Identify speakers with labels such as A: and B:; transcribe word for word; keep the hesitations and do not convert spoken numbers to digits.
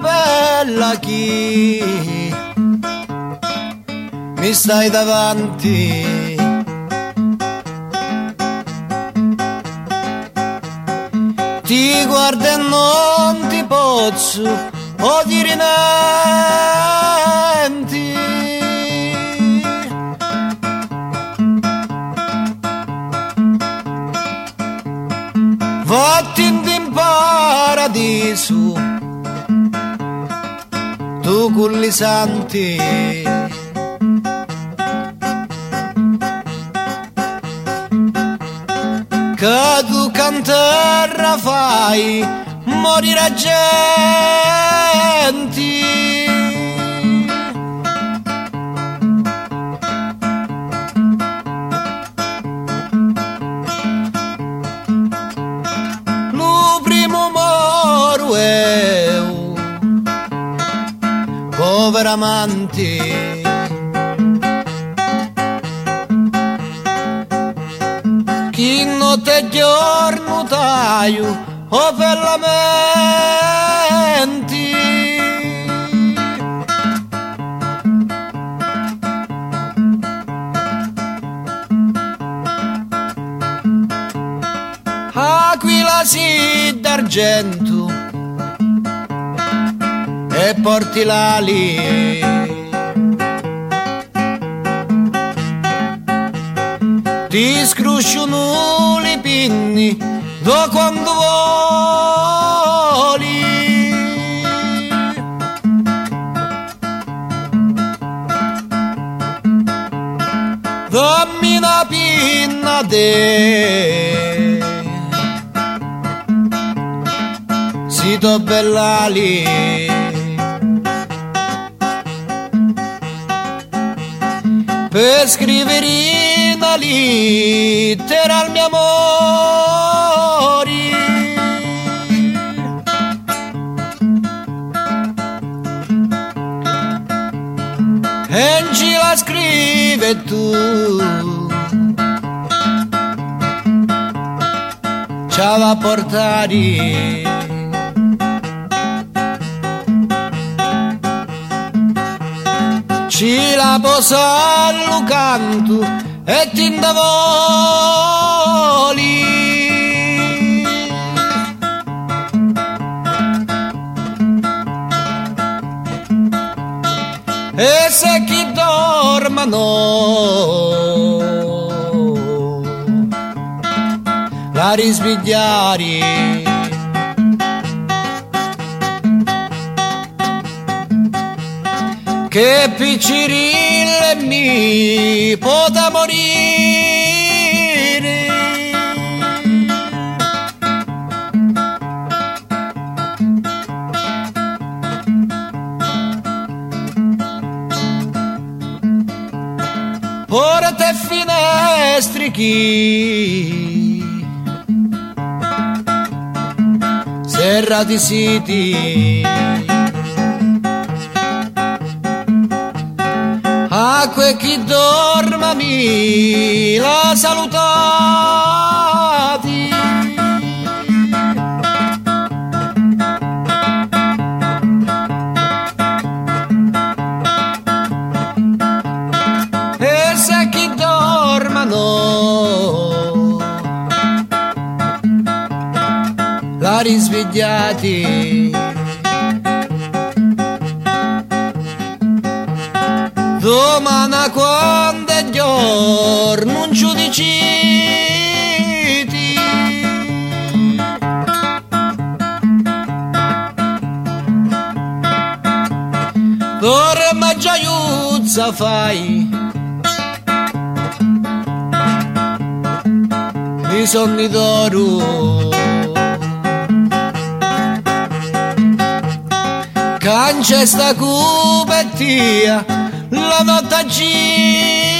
A: bella chi mi stai davanti, ti guardo e non ti posso o dire niente. Vatti in paradiso, tu culli santi, che tu canterra fai morire gente. Lo primo moro eu, povero amante, chi notte e giorno taio o per la mente. Aquila sì d'argento e porti l'ali, ti scrusciano le pinni do quando voli. Dammi una pinna te, si to bellali, per scrivere una lettera al mio amore. E non ci la scrive tu, ci va a portare. Ci la posa al canto e ti indavoli. E se chi dormano la risvegliare, che piccirille mi potrà morire. Porte e finestri chi serrati siti, acque chi dormami la salutati. E se chi dormano la risvegliati, domani quando è giorno non giudiciti, dorma giaiuzza fai i sonni d'oro, cancia sta cupettia la notte gira.